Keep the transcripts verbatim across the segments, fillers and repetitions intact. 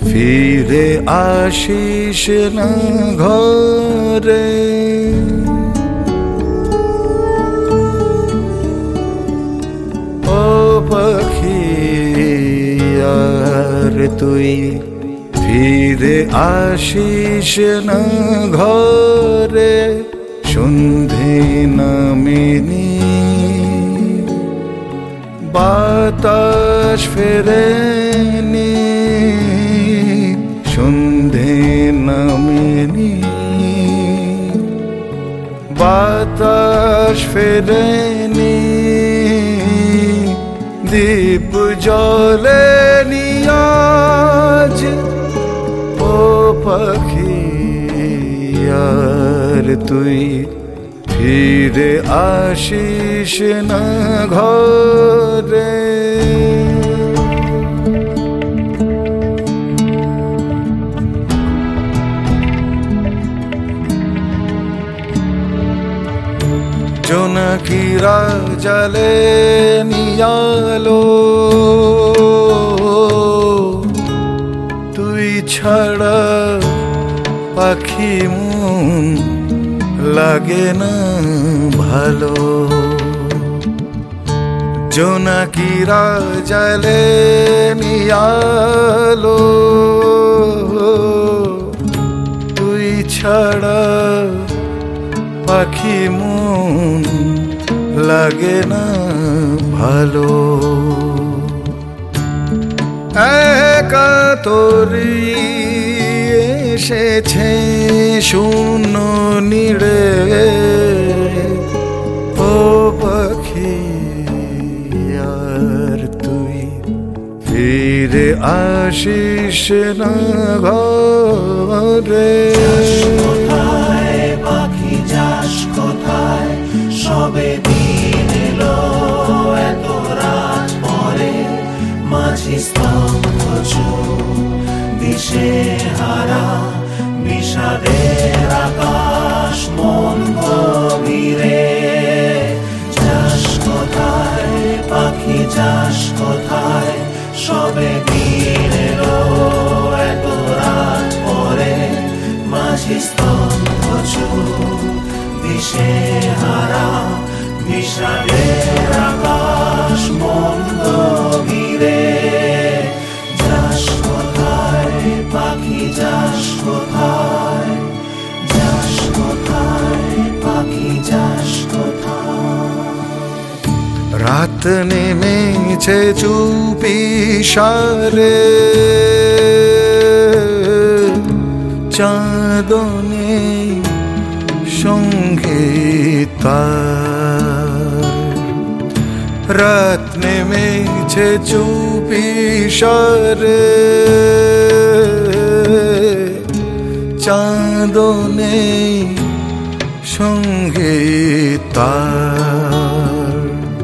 ফিরে আসিস না ঘরে। ও পাখি আর তুই ফিরে আসিস না ঘরে। সন্ধে নামেনি বাতাস ফেরেনি, সন্ধে নামেনি বাতাস ফেরেনি, দীপ জ্বলেনি আজ। ও পাখি আর তুই ফিরে আসিস না ঘরে। জোনাকিরা জ্বালে নিয়ালো, তুই ছাড়া পাখি মন লাগে না ভালো। জোনাকিরা জ্বালে নিয়ালো, তুই ছাড়া পাখি মন লাগে না ভালো। একা তোরি এসেছে শূন্য নিড়ে। ও পাখি আর তুই ফিরে আসিস না ঘরে। পাখি যাস কোথায়, সবে দিন এলো এত রাত পরে। মাঝি স্তব্ধ চোখ দিশে হারা, বিষাদের আকাশ মন গভীরে। যাস কোথায় পাখি যাস কোথায়, সবে দিন এলো এত রাত পরে। মাঝি স্তব্ধ চোখ দিশে হারা, বিষাদের আকাশ মন গভীরে। যাস কোথায় পাখি যাস কোথায়, যাস কোথায় পাখি যাস কোথায়। রাত নেমেছে চুপি সারে, চাঁদনে সঙ্গে তার। রাত নেমেছে চুপি সারে, চাঁদনে সঙ্গে তার।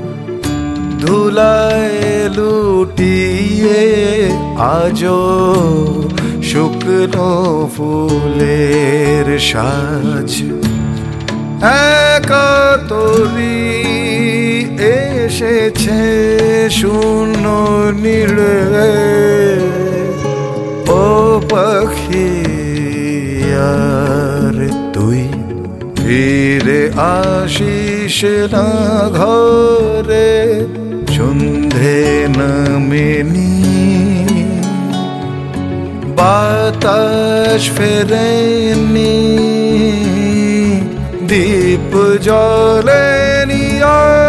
ধুলায় লুটিয়ে আজো শুকনো ফুলের সাজ। একা তোরি এসেছে শূন্য নিড়ে। ও পাখি আর তুই ফিরে আসিস না ঘরে। সন্ধে নামেনি বাতাস ফেরেনি, দীপ জ্বলেনি।